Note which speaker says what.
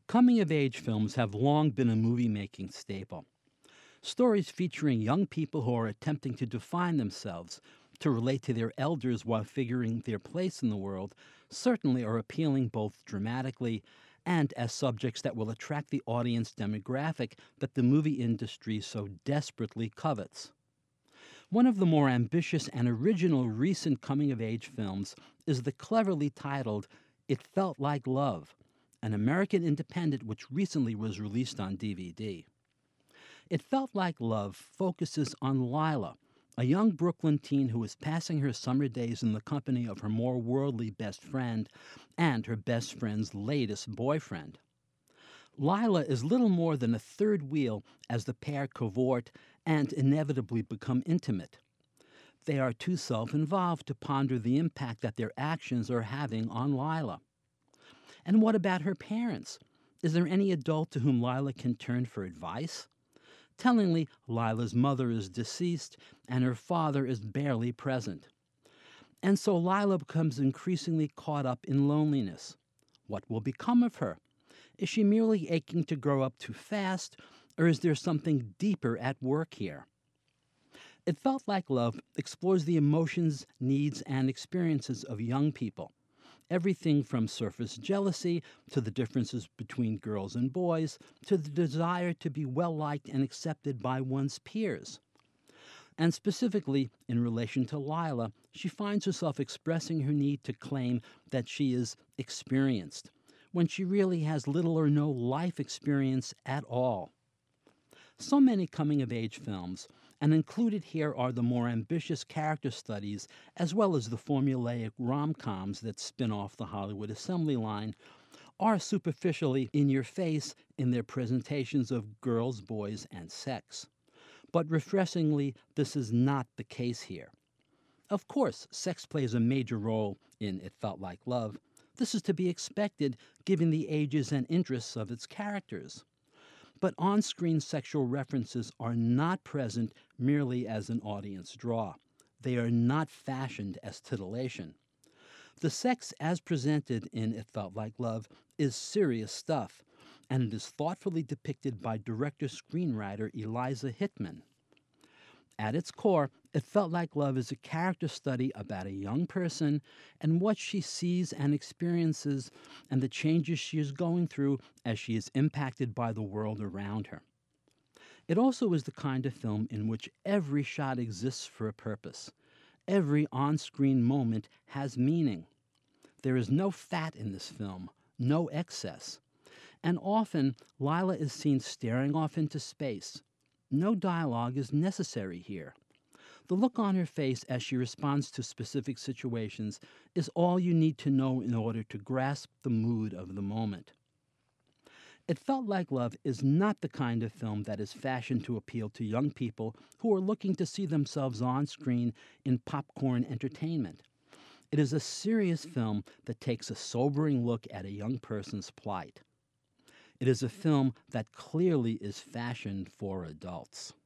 Speaker 1: Coming-of-age films have long been a movie-making staple. Stories featuring young people who are attempting to define themselves, to relate to their elders while figuring their place in the world, certainly are appealing both dramatically and as subjects that will attract the audience demographic that the movie industry so desperately covets. One of the more ambitious and original recent coming of age films is the cleverly titled It Felt Like Love, an American independent which recently was released on DVD. It Felt Like Love focuses on Lila, a young Brooklyn teen who is passing her summer days in the company of her more worldly best friend and her best friend's latest boyfriend. Lila is little more than a third wheel as the pair cavort and inevitably become intimate. They are too self-involved to ponder the impact that their actions are having on Lila. And what about her parents? Is there any adult to whom Lila can turn for advice? Tellingly, Lila's mother is deceased and her father is barely present. And so Lila becomes increasingly caught up in loneliness. What will become of her? Is she merely aching to grow up too fast, or is there something deeper at work here? It Felt Like Love explores the emotions, needs, and experiences of young people. Everything from surface jealousy to the differences between girls and boys to the desire to be well-liked and accepted by one's peers. And specifically, in relation to Lila, she finds herself expressing her need to claim that she is experienced, when she really has little or no life experience at all. So many coming-of-age films, and included here are the more ambitious character studies as well as the formulaic rom-coms that spin off the Hollywood assembly line, are superficially in your face in their presentations of girls, boys, and sex. But refreshingly, this is not the case here. Of course, sex plays a major role in It Felt Like Love. This is to be expected given the ages and interests of its characters. But on-screen sexual references are not present merely as an audience draw. They are not fashioned as titillation. The sex as presented in It Felt Like Love is serious stuff, and it is thoughtfully depicted by director-screenwriter Eliza Hittman. At its core, It Felt Like Love is a character study about a young person and what she sees and experiences and the changes she is going through as she is impacted by the world around her. It also is the kind of film in which every shot exists for a purpose. Every on-screen moment has meaning. There is no fat in this film, no excess. And often, Lila is seen staring off into space. No dialogue is necessary here. The look on her face as she responds to specific situations is all you need to know in order to grasp the mood of the moment. It Felt Like Love is not the kind of film that is fashioned to appeal to young people who are looking to see themselves on screen in popcorn entertainment. It is a serious film that takes a sobering look at a young person's plight. It is a film that clearly is fashioned for adults.